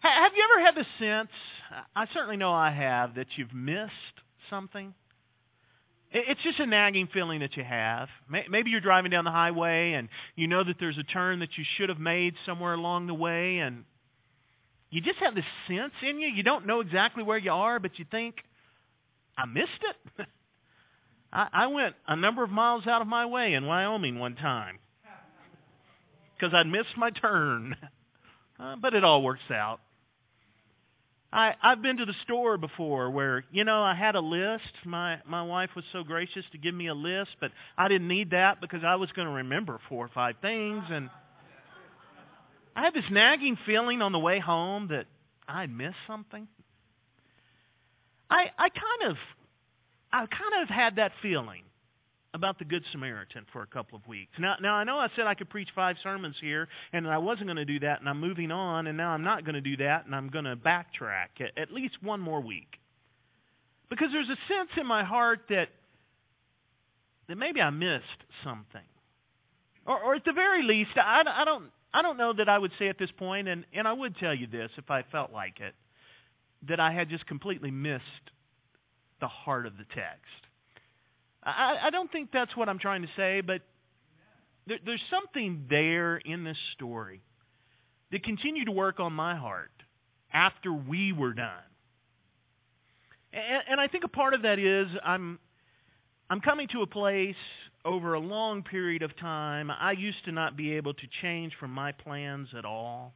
Have you ever had the sense, I certainly know I have, that you've missed something? It's just a nagging feeling that you have. Maybe you're driving down the highway and you know that there's a turn that you should have made somewhere along the way, and you just have this sense in you. You don't know exactly where you are, but you think, I missed it. I went a number of miles out of my way in Wyoming one time because I'd missed my turn. But it all works out. I've been to the store before where, I had a list. My wife was so gracious to give me a list, but I didn't need that because I was going to remember 4 or 5 things. And I had this nagging feeling on the way home that I'd missed something. I kind of had that feeling about the Good Samaritan for a couple of weeks. Now I know I said I could preach 5 sermons here, and I wasn't going to do that, and I'm moving on, and now I'm not going to do that, and I'm going to backtrack at least one more week. Because there's a sense in my heart that maybe I missed something. Or at the very least, I don't know that I would say at this point, and I would tell you this if I felt like it, that I had just completely missed the heart of the text. I don't think that's what I'm trying to say, but there's something there in this story that continued to work on my heart after we were done. And I think a part of that is I'm coming to a place over a long period of time. I used to not be able to change from my plans at all.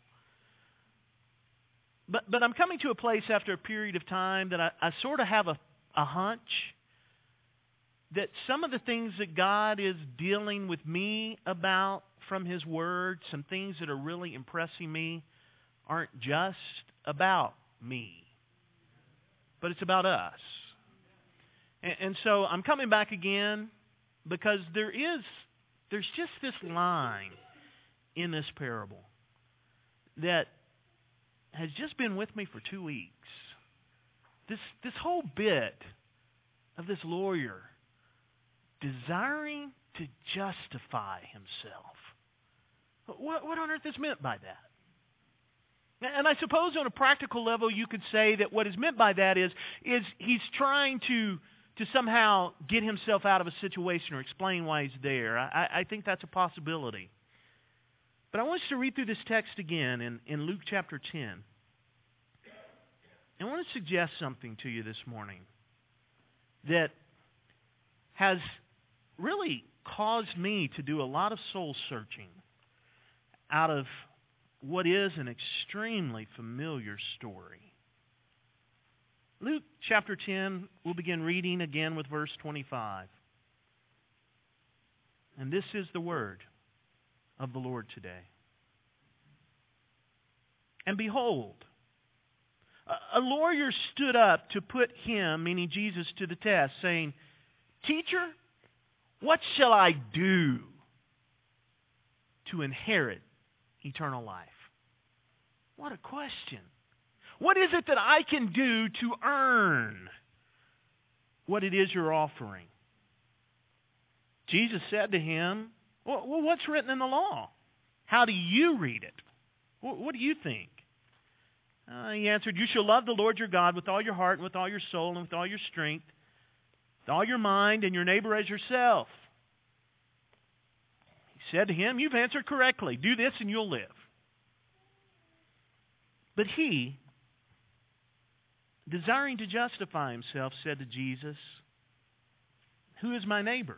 But I'm coming to a place after a period of time that I sort of have a hunch that some of the things that God is dealing with me about from His Word, some things that are really impressing me, aren't just about me, but it's about us. And so I'm coming back again because there's just this line in this parable that has just been with me for 2 weeks. This whole bit of this lawyer desiring to justify himself. What on earth is meant by that? And I suppose on a practical level you could say that what is meant by that is he's trying to somehow get himself out of a situation or explain why he's there. I think that's a possibility. But I want us to read through this text again in Luke chapter 10. I want to suggest something to you this morning that has really caused me to do a lot of soul searching out of what is an extremely familiar story. Luke chapter 10, we'll begin reading again with verse 25. And this is the word of the Lord today. And behold, a lawyer stood up to put him, meaning Jesus, to the test, saying, Teacher, what shall I do to inherit eternal life? What a question. What is it that I can do to earn what it is you're offering? Jesus said to him, well, what's written in the law? How do you read it? What do you think? He answered, You shall love the Lord your God with all your heart and with all your soul and with all your strength, with all your mind, and your neighbor as yourself. He said to him, You've answered correctly. Do this and you'll live. But he, desiring to justify himself, said to Jesus, Who is my neighbor?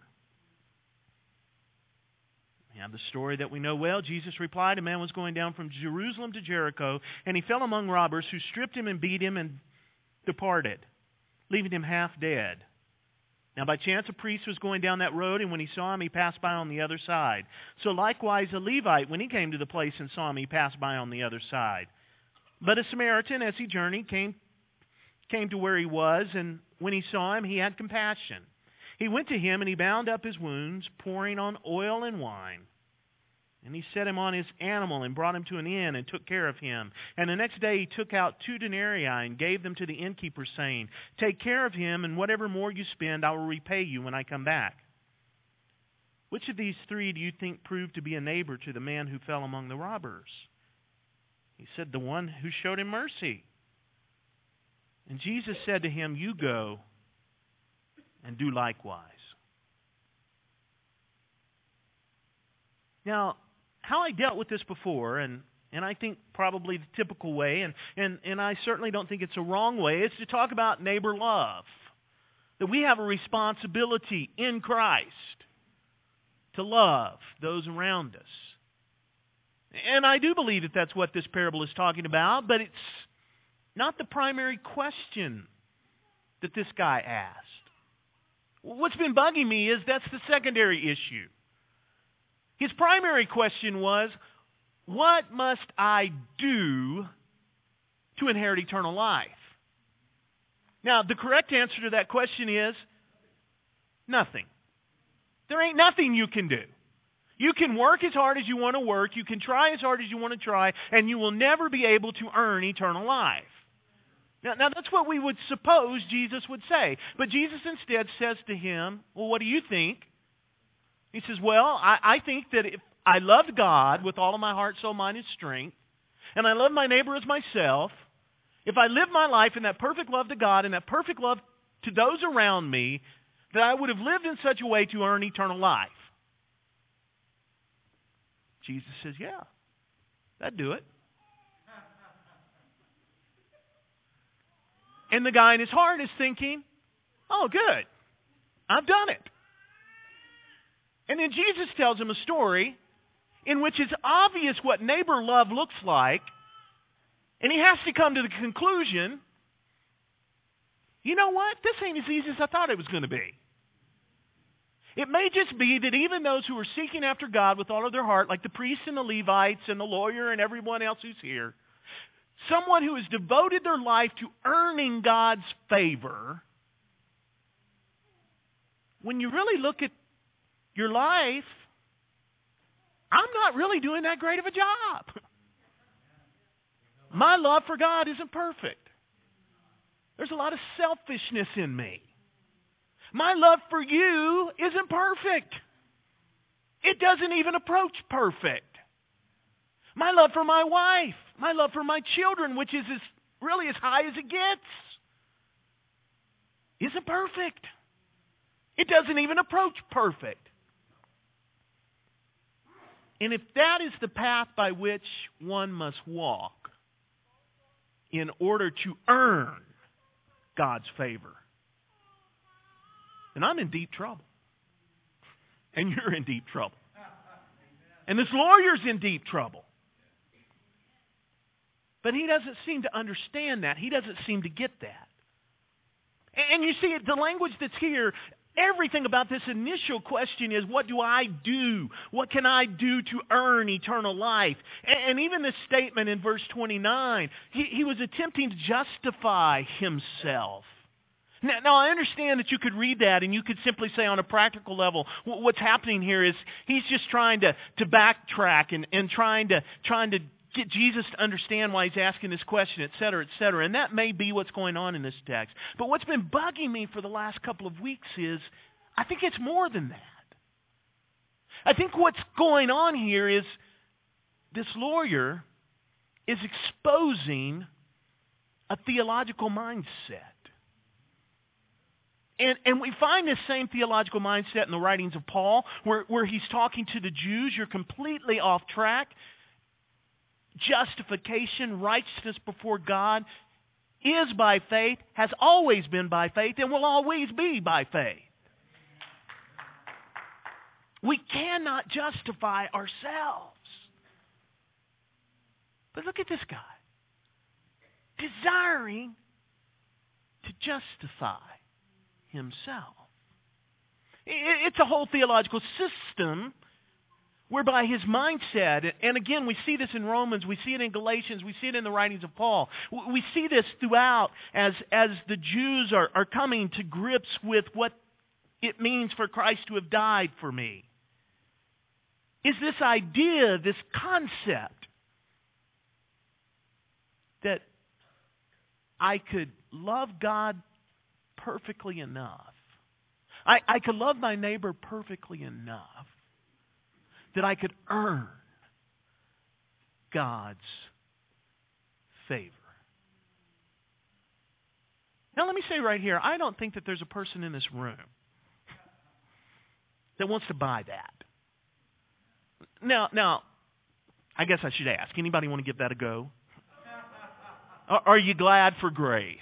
We have the story that we know well. Jesus replied, A man was going down from Jerusalem to Jericho, and he fell among robbers who stripped him and beat him and departed, leaving him half dead. Now by chance a priest was going down that road, and when he saw him, he passed by on the other side. So likewise a Levite, when he came to the place and saw him, he passed by on the other side. But a Samaritan, as he journeyed, came to where he was, and when he saw him, he had compassion. He went to him, and he bound up his wounds, pouring on oil and wine. And he set him on his animal and brought him to an inn and took care of him. And the next day he took out 2 denarii and gave them to the innkeeper, saying, Take care of him, and whatever more you spend, I will repay you when I come back. Which of these 3 do you think proved to be a neighbor to the man who fell among the robbers? He said, the one who showed him mercy. And Jesus said to him, you go and do likewise. Now, how I dealt with this before, and I think probably the typical way, and I certainly don't think it's a wrong way, is to talk about neighbor love. That we have a responsibility in Christ to love those around us. And I do believe that that's what this parable is talking about, but it's not the primary question that this guy asked. What's been bugging me is that's the secondary issue. His primary question was, what must I do to inherit eternal life? Now, the correct answer to that question is nothing. There ain't nothing you can do. You can work as hard as you want to work, you can try as hard as you want to try, and you will never be able to earn eternal life. Now that's what we would suppose Jesus would say. But Jesus instead says to him, well, what do you think? He says, well, I think that if I loved God with all of my heart, soul, mind, and strength, and I love my neighbor as myself, if I live my life in that perfect love to God and that perfect love to those around me, that I would have lived in such a way to earn eternal life. Jesus says, yeah, that'd do it. And the guy in his heart is thinking, oh, good, I've done it. And then Jesus tells him a story in which it's obvious what neighbor love looks like, and he has to come to the conclusion, you know what? This ain't as easy as I thought it was going to be. It may just be that even those who are seeking after God with all of their heart, like the priests and the Levites and the lawyer and everyone else who's here, someone who has devoted their life to earning God's favor, when you really look at your life, I'm not really doing that great of a job. My love for God isn't perfect. There's a lot of selfishness in me. My love for you isn't perfect. It doesn't even approach perfect. My love for my wife, my love for my children, which is really as high as it gets, isn't perfect. It doesn't even approach perfect. And if that is the path by which one must walk in order to earn God's favor, then I'm in deep trouble. And you're in deep trouble. And this lawyer's in deep trouble. But he doesn't seem to understand that. He doesn't seem to get that. And you see, the language that's here, everything about this initial question is, what do I do? What can I do to earn eternal life? And even this statement in verse 29, he was attempting to justify himself. Now, I understand that you could read that and you could simply say on a practical level, what's happening here is he's just trying to backtrack and trying to get Jesus to understand why he's asking this question, et cetera, et cetera. And that may be what's going on in this text. But what's been bugging me for the last couple of weeks is, I think it's more than that. I think what's going on here is this lawyer is exposing a theological mindset. And we find this same theological mindset in the writings of Paul, where he's talking to the Jews. You're completely off track. Justification, righteousness before God is by faith, has always been by faith, and will always be by faith. We cannot justify ourselves. But look at this guy. Desiring to justify himself. It's a whole theological system whereby his mindset, and again we see this in Romans, we see it in Galatians, we see it in the writings of Paul. We see this throughout as the Jews are coming to grips with what it means for Christ to have died for me. Is this idea, this concept, that I could love God perfectly enough. I could love my neighbor perfectly enough that I could earn God's favor. Now let me say right here, I don't think that there's a person in this room that wants to buy that. Now, I guess I should ask, anybody want to give that a go? Are you glad for grace?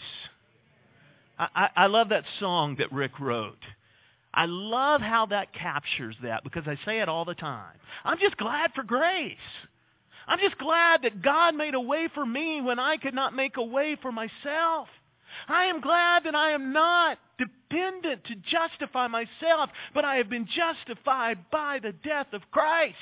I love that song that Rick wrote. I love how that captures that because I say it all the time. I'm just glad for grace. I'm just glad that God made a way for me when I could not make a way for myself. I am glad that I am not dependent to justify myself, but I have been justified by the death of Christ.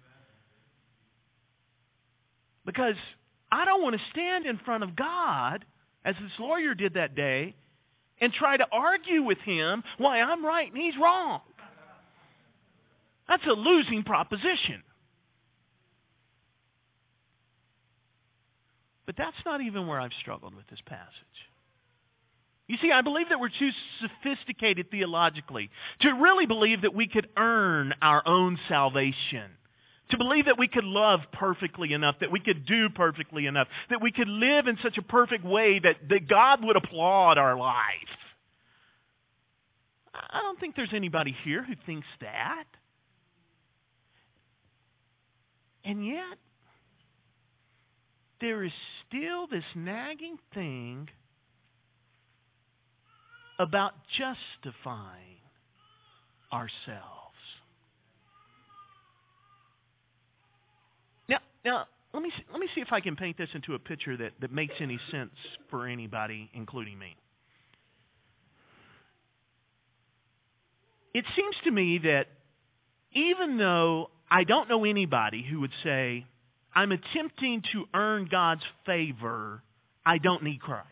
Because I don't want to stand in front of God, as this lawyer did that day, and try to argue with him why I'm right and he's wrong. That's a losing proposition. But that's not even where I've struggled with this passage. You see, I believe that we're too sophisticated theologically to really believe that we could earn our own salvation. To believe that we could love perfectly enough, that we could do perfectly enough, that we could live in such a perfect way that God would applaud our life. I don't think there's anybody here who thinks that. And yet, there is still this nagging thing about justifying ourselves. Now, let me see if I can paint this into a picture that makes any sense for anybody, including me. It seems to me that even though I don't know anybody who would say, I'm attempting to earn God's favor, I don't need Christ.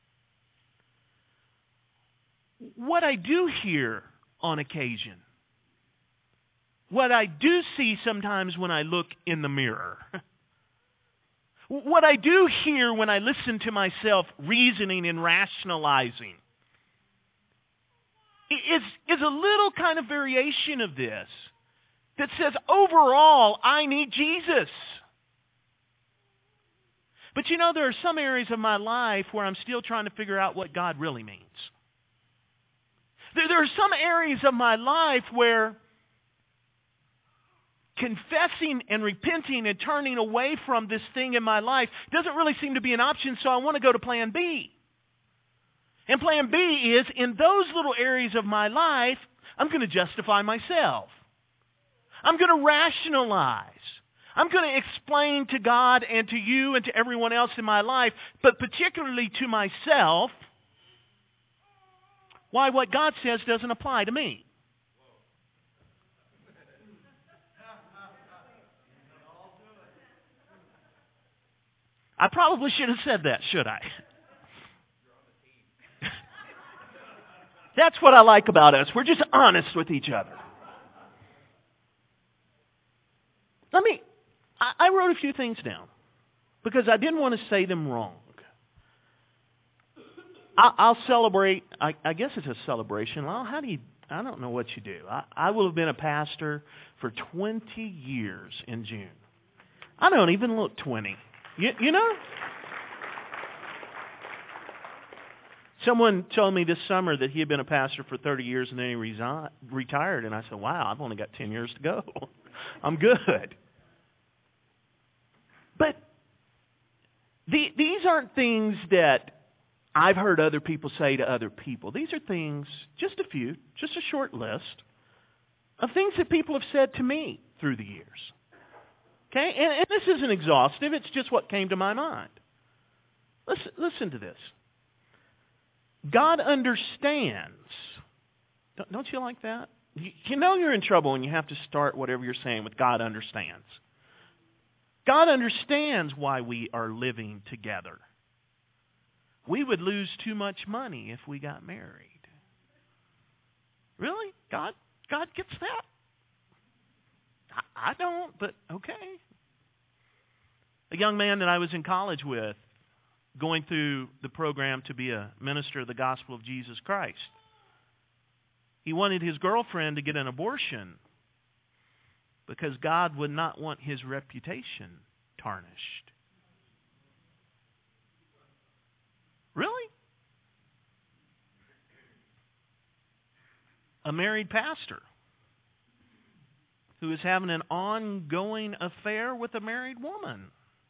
What I do hear on occasion, what I do see sometimes when I look in the mirror, what I do hear when I listen to myself reasoning and rationalizing, is a little kind of variation of this that says, overall, I need Jesus. But you know, there are some areas of my life where I'm still trying to figure out what God really means. There are some areas of my life where confessing and repenting and turning away from this thing in my life doesn't really seem to be an option, so I want to go to plan B. And plan B is, in those little areas of my life, I'm going to justify myself. I'm going to rationalize. I'm going to explain to God and to you and to everyone else in my life, but particularly to myself, why what God says doesn't apply to me. I probably should have said that, should I? That's what I like about us. We're just honest with each other. I wrote a few things down because I didn't want to say them wrong. I'll celebrate. I guess it's a celebration. Well, I don't know what you do. I will have been a pastor for 20 years in June. I don't even look 20. You know? Someone told me this summer that he had been a pastor for 30 years and then he retired. And I said, wow, I've only got 10 years to go. I'm good. But these aren't things that I've heard other people say to other people. These are things, just a few, just a short list of things that people have said to me through the years. Okay? And this isn't exhaustive. It's just what came to my mind. Listen to this. God understands. Don't you like that? You know you're in trouble when you have to start whatever you're saying with God understands. God understands why we are living together. We would lose too much money if we got married. Really? God gets that? I don't, but okay. A young man that I was in college with, going through the program to be a minister of the gospel of Jesus Christ, he wanted his girlfriend to get an abortion because God would not want his reputation tarnished. a married pastor who is having an ongoing affair with a married woman.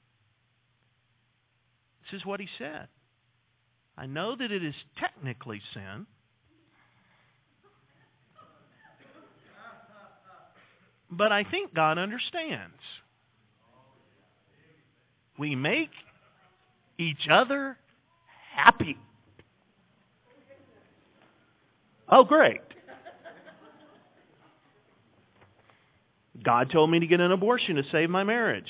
This is what he said. I know that it is technically sin, but I think God understands. We make each other happy. Oh, great. God told me to get an abortion to save my marriage.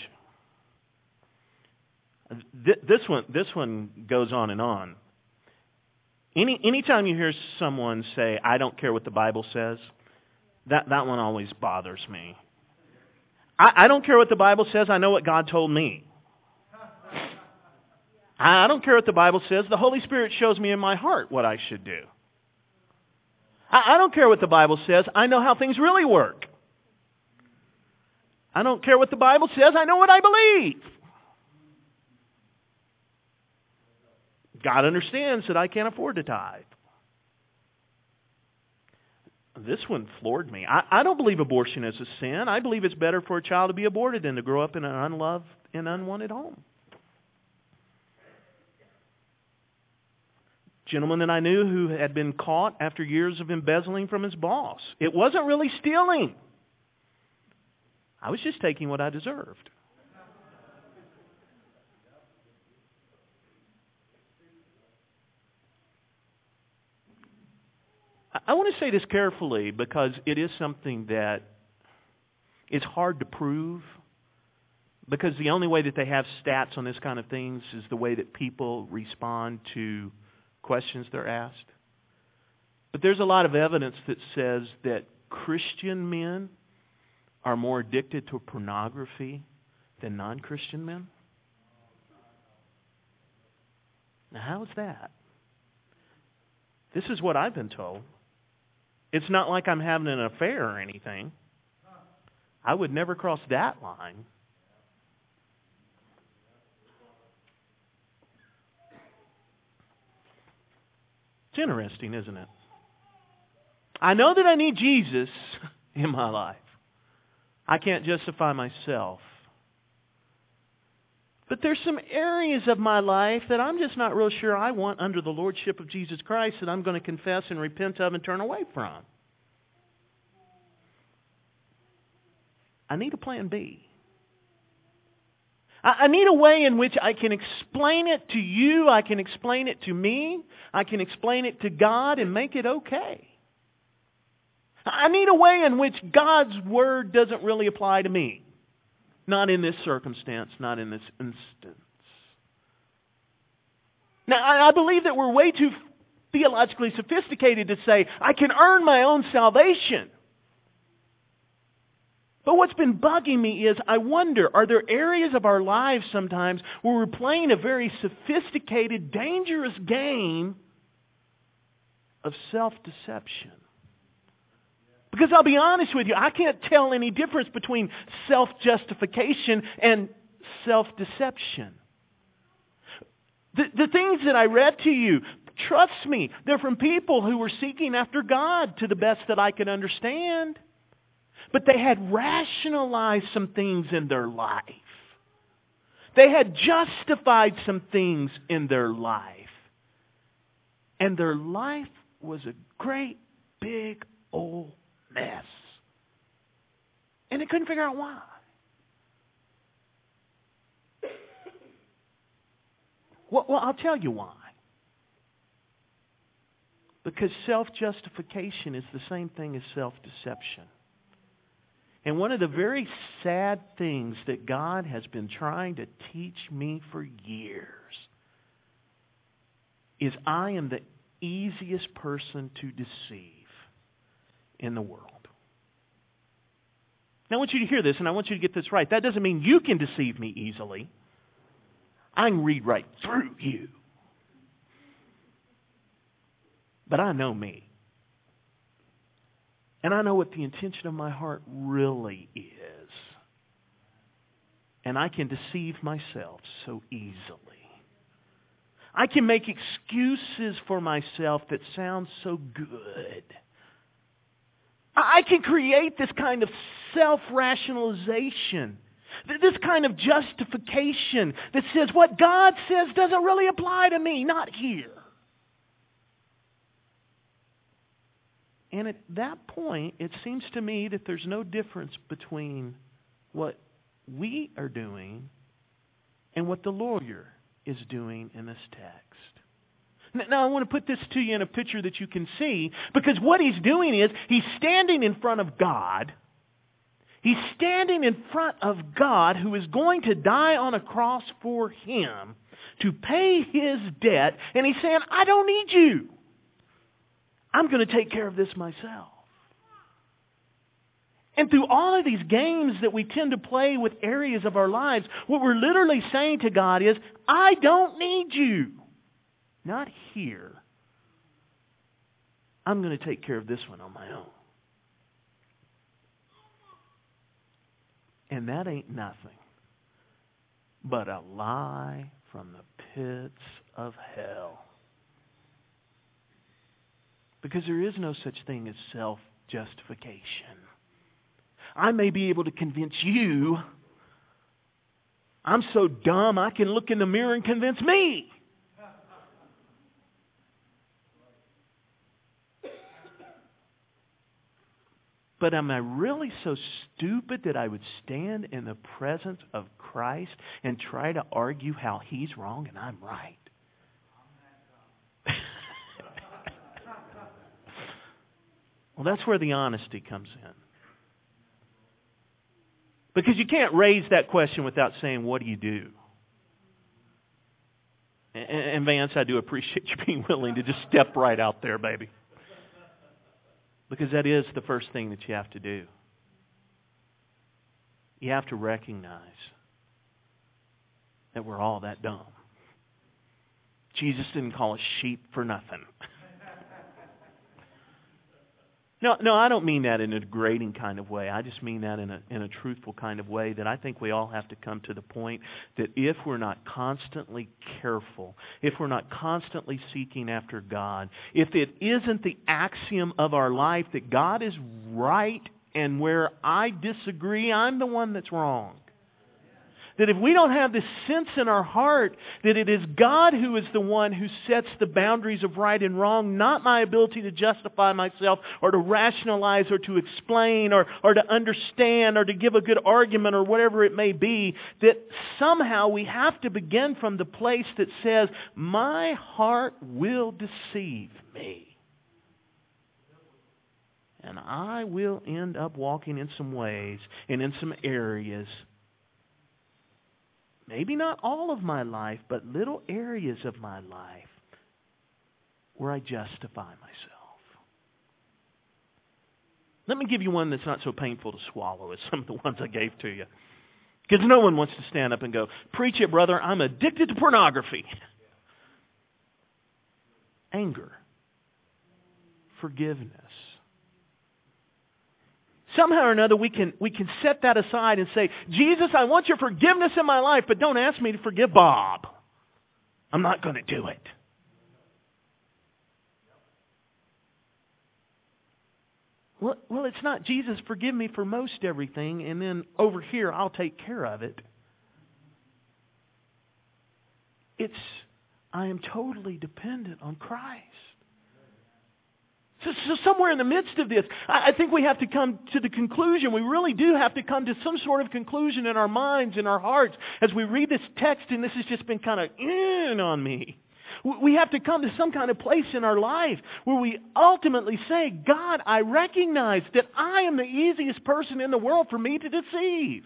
This one goes on and on. Anytime you hear someone say, I don't care what the Bible says, that one always bothers me. I don't care what the Bible says. I know what God told me. I don't care what the Bible says. The Holy Spirit shows me in my heart what I should do. I don't care what the Bible says. I know how things really work. I don't care what the Bible says. I know what I believe. God understands that I can't afford to tithe. This one floored me. I don't believe abortion is a sin. I believe it's better for a child to be aborted than to grow up in an unloved and unwanted home. Gentleman that I knew who had been caught after years of embezzling from his boss. It wasn't really stealing. I was just taking what I deserved. I want to say this carefully because it is something that it's hard to prove, because the only way that they have stats on this kind of things is the way that people respond to questions they're asked. But there's a lot of evidence that says that Christian men are more addicted to pornography than non-Christian men. Now, how is that? This is what I've been told. It's not like I'm having an affair or anything. I would never cross that line. It's interesting, isn't it? I know that I need Jesus in my life. I can't justify myself. But there's some areas of my life that I'm just not real sure I want under the lordship of Jesus Christ that I'm going to confess and repent of and turn away from. I need a plan B. I need a way in which I can explain it to you, I can explain it to me, I can explain it to God and make it okay. I need a way in which God's Word doesn't really apply to me. Not in this circumstance, not in this instance. Now, I believe that we're way too theologically sophisticated to say, I can earn my own salvation. But what's been bugging me is, I wonder, are there areas of our lives sometimes where we're playing a very sophisticated, dangerous game of self-deception? Because I'll be honest with you, I can't tell any difference between self-justification and self-deception. The things that I read to you, trust me, they're from people who were seeking after God to the best that I could understand. But they had rationalized some things in their life. They had justified some things in their life. And their life was a great big old mess. And they couldn't figure out why. Well, I'll tell you why. Because self-justification is the same thing as self-deception. And one of the very sad things that God has been trying to teach me for years is I am the easiest person to deceive in the world. Now I want you to hear this, and I want you to get this right. That doesn't mean you can deceive me easily. I can read right through you. But I know me. And I know what the intention of my heart really is. And I can deceive myself so easily. I can make excuses for myself that sound so good. I can create this kind of self-rationalization, this kind of justification that says what God says doesn't really apply to me, not here. And at that point, it seems to me that there's no difference between what we are doing and what the lawyer is doing in this text. Now, I want to put this to you in a picture that you can see, because what he's doing is he's standing in front of God. He's standing in front of God, who is going to die on a cross for him to pay his debt, and he's saying, I don't need you. I'm going to take care of this myself. And through all of these games that we tend to play with areas of our lives, what we're literally saying to God is, I don't need you. Not here. I'm going to take care of this one on my own. And that ain't nothing but a lie from the pits of hell. Because there is no such thing as self-justification. I may be able to convince you. I'm so dumb I can look in the mirror and convince me. But am I really so stupid that I would stand in the presence of Christ and try to argue how He's wrong and I'm right? Well, that's where the honesty comes in. Because you can't raise that question without saying, what do you do? And Vance, I do appreciate you being willing to just step right out there, baby. Because that is the first thing that you have to do. You have to recognize that we're all that dumb. Jesus didn't call us sheep for nothing. No, I don't mean that in a degrading kind of way. I just mean that in a truthful kind of way, that I think we all have to come to the point that if we're not constantly careful, if we're not constantly seeking after God, if it isn't the axiom of our life that God is right and where I disagree, I'm the one that's wrong. That if we don't have this sense in our heart that it is God who is the one who sets the boundaries of right and wrong, not my ability to justify myself or to rationalize or to explain or to understand or to give a good argument or whatever it may be, that somehow we have to begin from the place that says, my heart will deceive me. And I will end up walking in some ways and in some areas, maybe not all of my life, but little areas of my life where I justify myself. Let me give you one that's not so painful to swallow as some of the ones I gave to you. Because no one wants to stand up and go, preach it, brother, I'm addicted to pornography. Anger. Forgiveness. Somehow or another we can set that aside and say, Jesus, I want your forgiveness in my life, but don't ask me to forgive Bob. I'm not going to do it. Well, it's not, Jesus, forgive me for most everything, and then over here I'll take care of it. It's, I am totally dependent on Christ. So somewhere in the midst of this, I think we have to come to the conclusion. We really do have to come to some sort of conclusion in our minds, in our hearts, as we read this text, and this has just been kind of in on me. We have to come to some kind of place in our life where we ultimately say, God, I recognize that I am the easiest person in the world for me to deceive.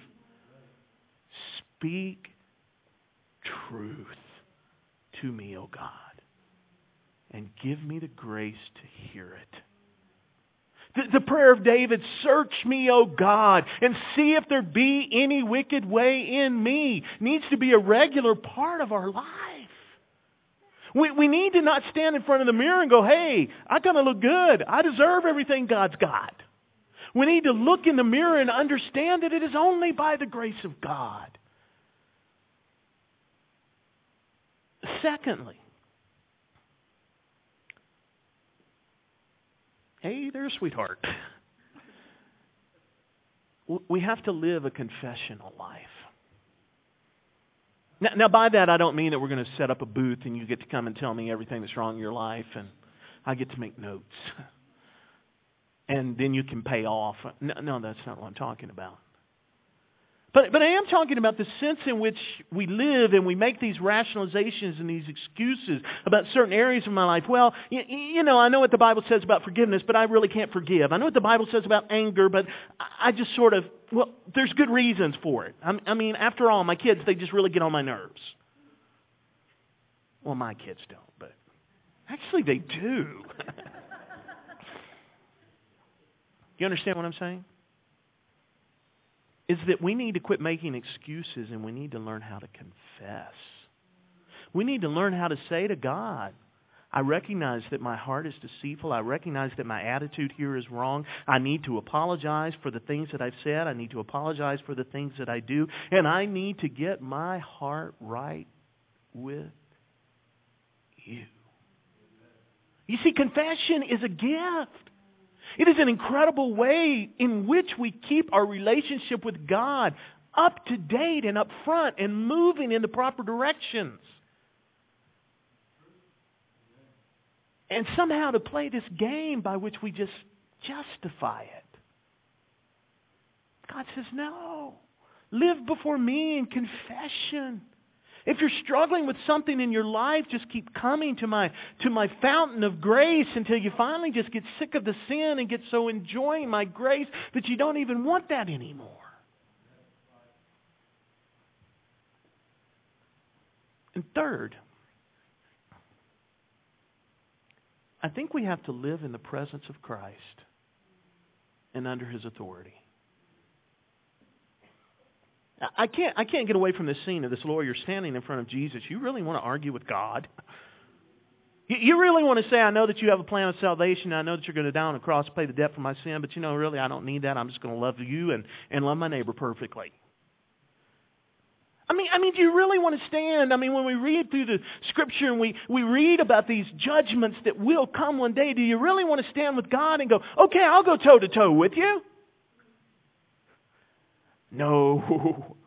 Speak truth to me, O God. And give me the grace to hear it. The prayer of David, search me, O God, and see if there be any wicked way in me, needs to be a regular part of our life. We need to not stand in front of the mirror and go, hey, I'm going to look good. I deserve everything God's got. We need to look in the mirror and understand that it is only by the grace of God. Secondly, hey there, sweetheart. we have to live a confessional life. Now, by that, I don't mean that we're going to set up a booth and you get to come and tell me everything that's wrong in your life and I get to make notes. And then you can pay off. No, that's not what I'm talking about. But I am talking about the sense in which we live and we make these rationalizations and these excuses about certain areas of my life. Well, you know, I know what the Bible says about forgiveness, but I really can't forgive. I know what the Bible says about anger, but I just sort of, well, there's good reasons for it. I mean, after all, my kids, they just really get on my nerves. Well, my kids don't, but actually they do. You understand what I'm saying? Is that we need to quit making excuses and we need to learn how to confess. We need to learn how to say to God, I recognize that my heart is deceitful. I recognize that my attitude here is wrong. I need to apologize for the things that I've said. I need to apologize for the things that I do. And I need to get my heart right with you. You see, confession is a gift. It is an incredible way in which we keep our relationship with God up to date and up front and moving in the proper directions. And somehow to play this game by which we just justify it. God says, no. Live before me in confession. If you're struggling with something in your life, just keep coming to my fountain of grace until you finally just get sick of the sin and get so enjoying my grace that you don't even want that anymore. And third, I think we have to live in the presence of Christ and under His authority. I can't get away from this scene of this lawyer standing in front of Jesus. You really want to argue with God? You really want to say, I know that you have a plan of salvation. I know that you're going to die on the cross, pay the debt for my sin. But really, I don't need that. I'm just going to love you and love my neighbor perfectly. I mean, do you really want to stand? I mean, when we read through the Scripture and we read about these judgments that will come one day, do you really want to stand with God and go, okay, I'll go toe to toe with you? No.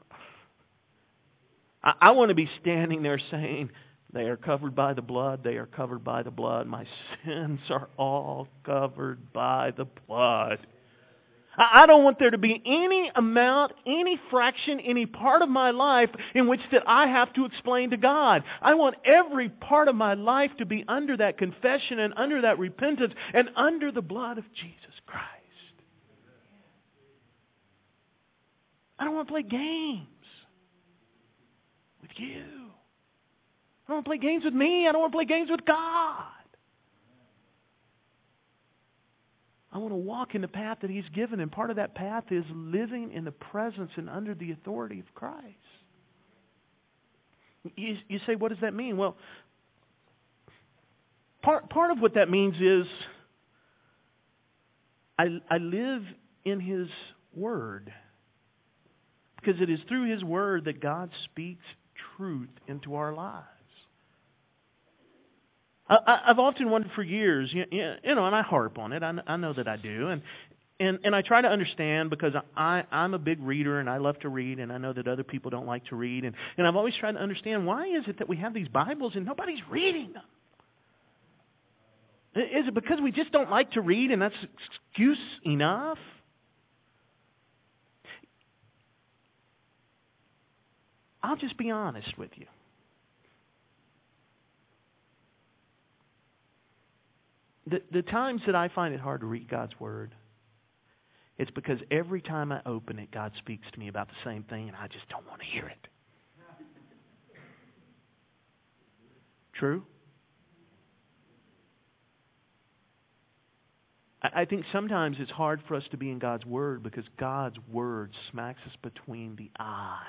I want to be standing there saying, they are covered by the blood, they are covered by the blood. My sins are all covered by the blood. I don't want there to be any amount, any fraction, any part of my life in which that I have to explain to God. I want every part of my life to be under that confession and under that repentance and under the blood of Jesus Christ. I don't want to play games with you. I don't want to play games with me. I don't want to play games with God. I want to walk in the path that He's given, and part of that path is living in the presence and under the authority of Christ. You say, what does that mean? Well, part of what that means is I live in His Word. Because it is through His Word that God speaks truth into our lives. I've often wondered for years, and I harp on it. I know that I do. And I try to understand because I'm a big reader and I love to read, and I know that other people don't like to read. And I've always tried to understand, why is it that we have these Bibles and nobody's reading them? Is it because we just don't like to read and that's excuse enough? I'll just be honest with you. The times that I find it hard to read God's Word, it's because every time I open it, God speaks to me about the same thing and I just don't want to hear it. True? I think sometimes it's hard for us to be in God's Word because God's Word smacks us between the eyes.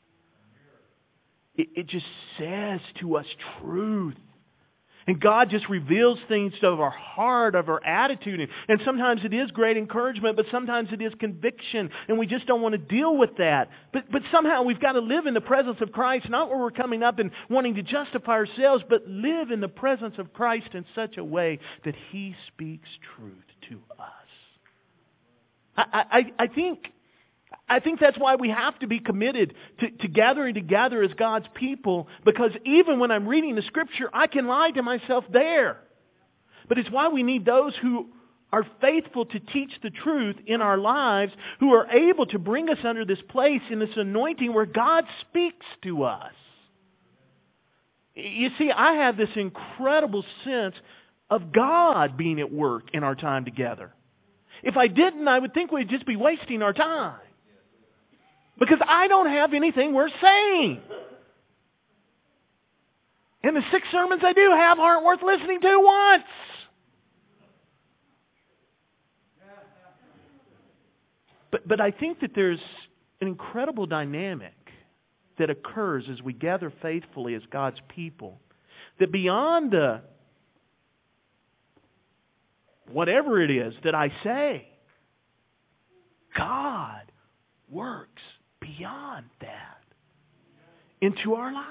It just says to us truth. And God just reveals things of our heart, of our attitude. And sometimes it is great encouragement, but sometimes it is conviction. And we just don't want to deal with that. But somehow we've got to live in the presence of Christ, not where we're coming up and wanting to justify ourselves, but live in the presence of Christ in such a way that He speaks truth to us. I think I think that's why we have to be committed to gathering together as God's people, because even when I'm reading the Scripture, I can lie to myself there. But it's why we need those who are faithful to teach the truth in our lives, who are able to bring us under this place in this anointing where God speaks to us. You see, I have this incredible sense of God being at work in our time together. If I didn't, I would think we'd just be wasting our time. Because I don't have anything worth saying. And the 6 sermons I do have aren't worth listening to once. But I think that there's an incredible dynamic that occurs as we gather faithfully as God's people. That beyond the whatever it is that I say, God works beyond that into our lives.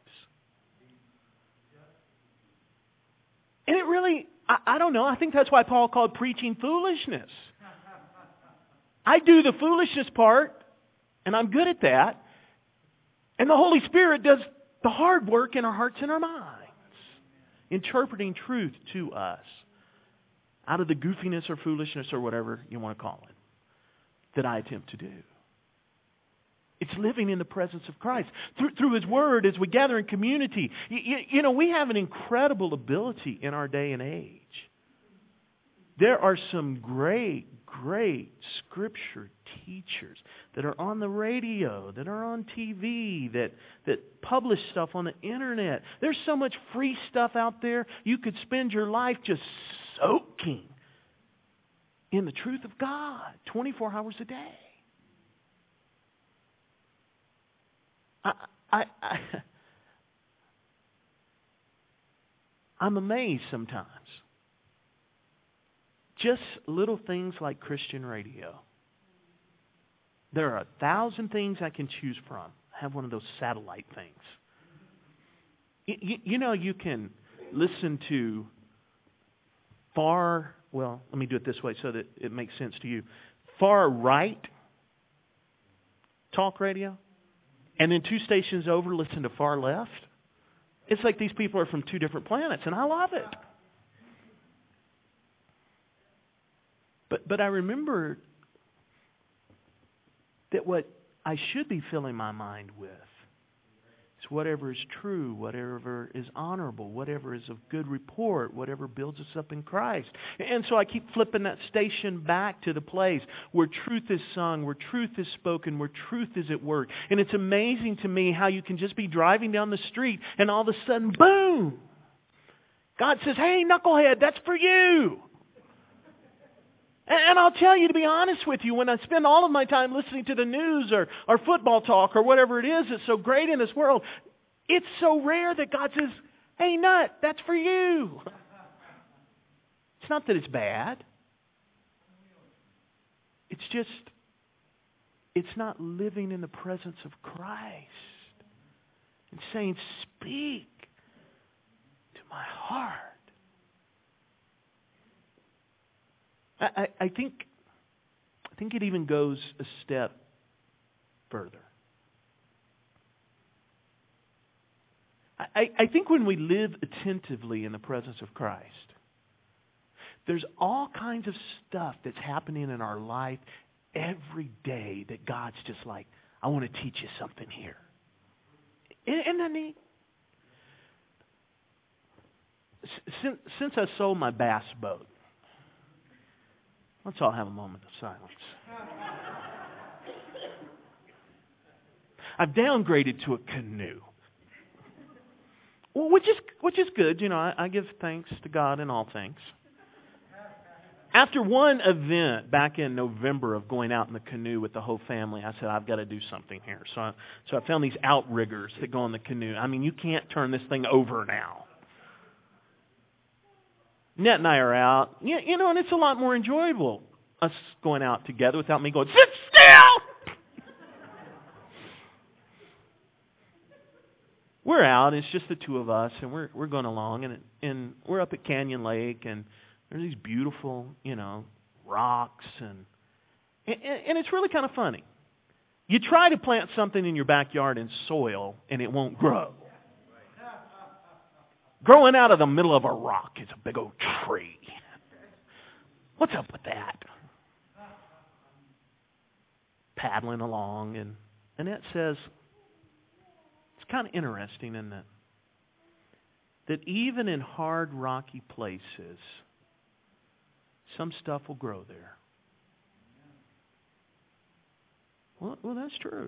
And it really, I don't know, I think that's why Paul called preaching foolishness. I do the foolishness part, and I'm good at that. And the Holy Spirit does the hard work in our hearts and our minds, interpreting truth to us out of the goofiness or foolishness or whatever you want to call it that I attempt to do. It's living in the presence of Christ. Through His Word, as we gather in community, you know, we have an incredible ability in our day and age. There are some great Scripture teachers that are on the radio, that are on TV, that publish stuff on the internet. There's so much free stuff out there. You could spend your life just soaking in the truth of God 24 hours a day. I'm amazed sometimes. Just little things like Christian radio. There are 1,000 things I can choose from. I have one of those satellite things. You know, you can listen to let me do it this way so that it makes sense to you. Far right talk radio, and then 2 stations over listen to far left. It's like these people are from 2 different planets, and I love it. But I remember that what I should be filling my mind with is whatever is true, whatever is honorable, whatever is of good report, whatever builds us up in Christ. And so I keep flipping that station back to the place where truth is sung, where truth is spoken, where truth is at work. And it's amazing to me how you can just be driving down the street and all of a sudden, boom! God says, hey, knucklehead, that's for you. And I'll tell you, to be honest with you, when I spend all of my time listening to the news or football talk or whatever it is that's so great in this world, it's so rare that God says, hey, nut, that's for you. It's not that it's bad. It's just, it's not living in the presence of Christ and saying, speak to my heart. I think it even goes a step further. I think when we live attentively in the presence of Christ, there's all kinds of stuff that's happening in our life every day that God's just like, I want to teach you something here. Isn't that neat? Since I sold my bass boat, let's all have a moment of silence. I've downgraded to a canoe, which is good. You know, I give thanks to God in all things. After one event back in November of going out in the canoe with the whole family, I said, I've got to do something here. So I found these outriggers that go on the canoe. I mean, you can't turn this thing over now. Net and I are out, you know, and it's a lot more enjoyable, us going out together without me going, sit still! We're out, it's just the 2 of us, and we're going along, and we're up at Canyon Lake, and there's these beautiful, you know, rocks, and it's really kind of funny. You try to plant something in your backyard in soil and it won't grow. Growing out of the middle of a rock is a big old tree. What's up with that? Paddling along, and Annette says, it's kind of interesting, isn't it? That even in hard, rocky places, some stuff will grow there. Well, that's true.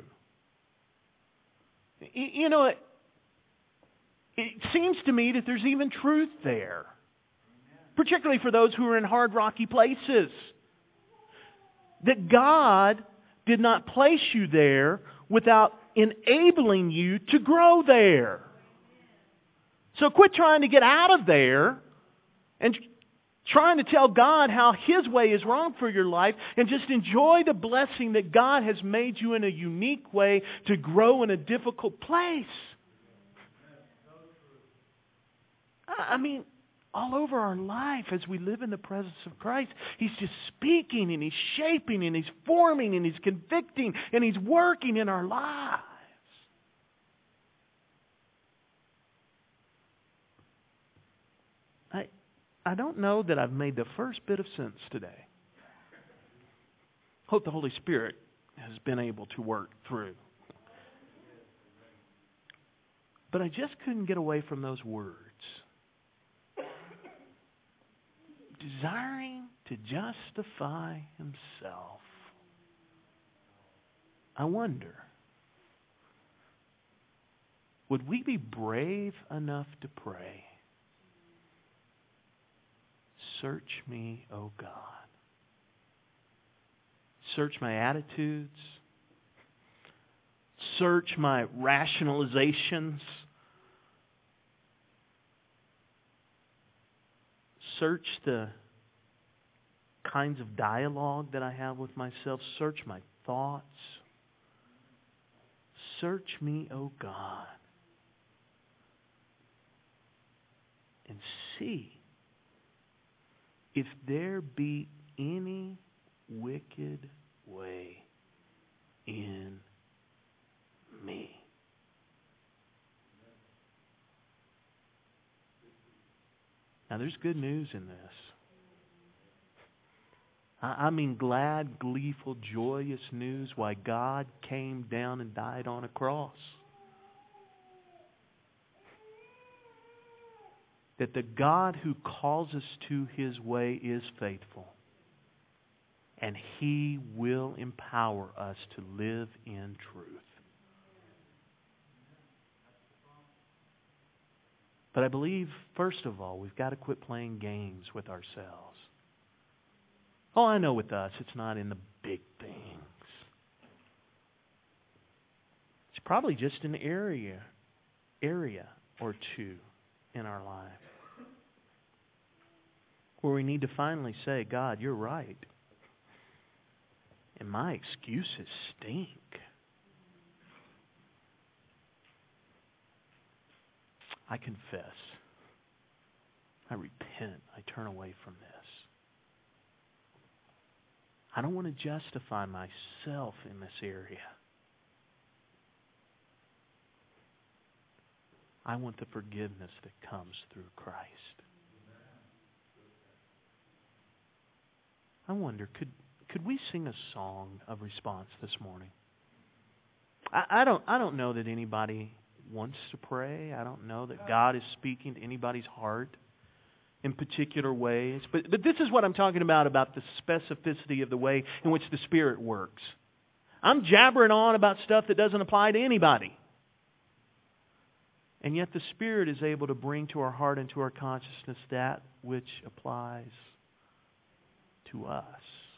You know, it seems to me that there's even truth there. Particularly for those who are in hard, rocky places. That God did not place you there without enabling you to grow there. So quit trying to get out of there and trying to tell God how His way is wrong for your life, and just enjoy the blessing that God has made you in a unique way to grow in a difficult place. I mean, all over our life as we live in the presence of Christ, He's just speaking and He's shaping and He's forming and He's convicting and He's working in our lives. I don't know that I've made the first bit of sense today. Hope the Holy Spirit has been able to work through. But I just couldn't get away from those words. Desiring to justify himself. I wonder, would we be brave enough to pray, search me, O God. Search my attitudes. Search my rationalizations. Search the kinds of dialogue that I have with myself. Search my thoughts. Search me, O God, and see if there be any wicked way in me. Now, there's good news in this. I mean glad, gleeful, joyous news why God came down and died on a cross. That the God who calls us to His way is faithful. And He will empower us to live in truth. But I believe, first of all, we've got to quit playing games with ourselves. Oh, I know with us, it's not in the big things. It's probably just an area or two in our life where we need to finally say, God, you're right. And my excuses stink. I confess. I repent. I turn away from this. I don't want to justify myself in this area. I want the forgiveness that comes through Christ. I wonder, could we sing a song of response this morning? I don't know that anybody wants to pray. I don't know that God is speaking to anybody's heart in particular ways. But this is what I'm talking about the specificity of the way in which the Spirit works. I'm jabbering on about stuff that doesn't apply to anybody. And yet the Spirit is able to bring to our heart and to our consciousness that which applies to us.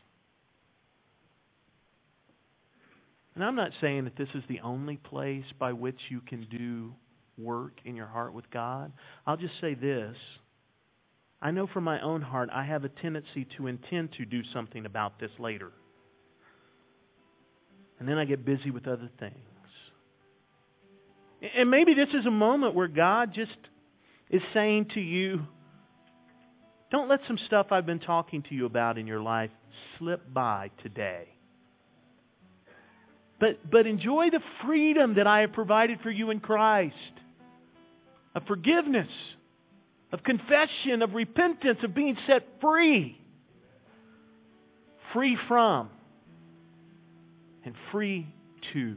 And I'm not saying that this is the only place by which you can do work in your heart with God. I'll just say this. I know from my own heart I have a tendency to intend to do something about this later. And then I get busy with other things. And maybe this is a moment where God just is saying to you, don't let some stuff I've been talking to you about in your life slip by today. But enjoy the freedom that I have provided for you in Christ. Of forgiveness, of confession, of repentance, of being set free. Free from and free to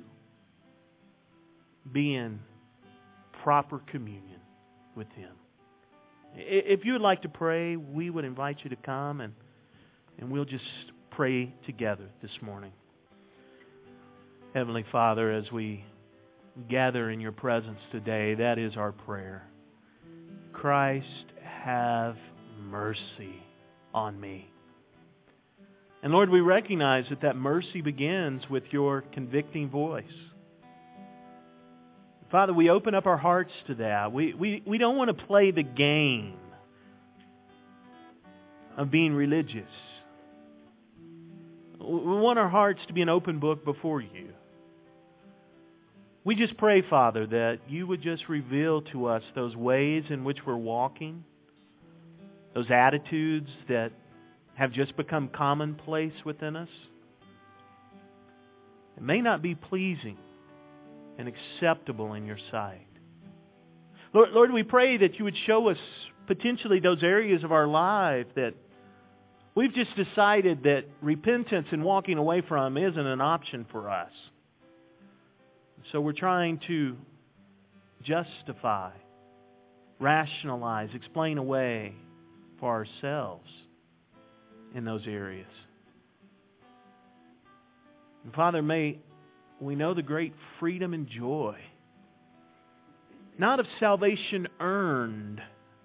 be in proper communion with Him. If you would like to pray, we would invite you to come and we'll just pray together this morning. Heavenly Father, as we gather in your presence today, that is our prayer. Christ, have mercy on me. And Lord, we recognize that mercy begins with your convicting voice. Father, we open up our hearts to that. We don't want to play the game of being religious. We want our hearts to be an open book before you. We just pray, Father, that you would just reveal to us those ways in which we're walking, those attitudes that have just become commonplace within us. It may not be pleasing and acceptable in your sight. Lord, we pray that you would show us potentially those areas of our life that we've just decided that repentance and walking away from isn't an option for us. So we're trying to justify, rationalize, explain away for ourselves in those areas. And Father, may we know the great freedom and joy, not of salvation earned,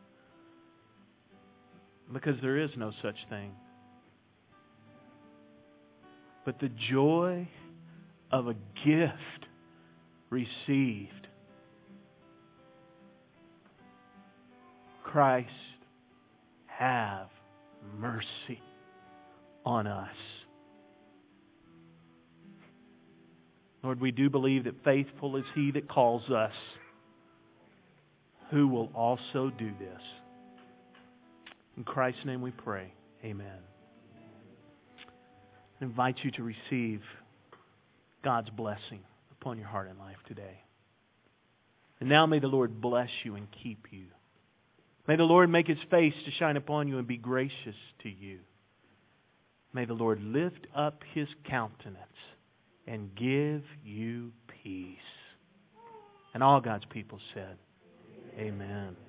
because there is no such thing, but the joy of a gift received. Christ, have mercy on us. Lord, we do believe that faithful is He that calls us, who will also do this. In Christ's name we pray. Amen. I invite you to receive God's blessing upon your heart and life today. And now may the Lord bless you and keep you. May the Lord make His face to shine upon you and be gracious to you. May the Lord lift up His countenance and give you peace. And all God's people said, Amen.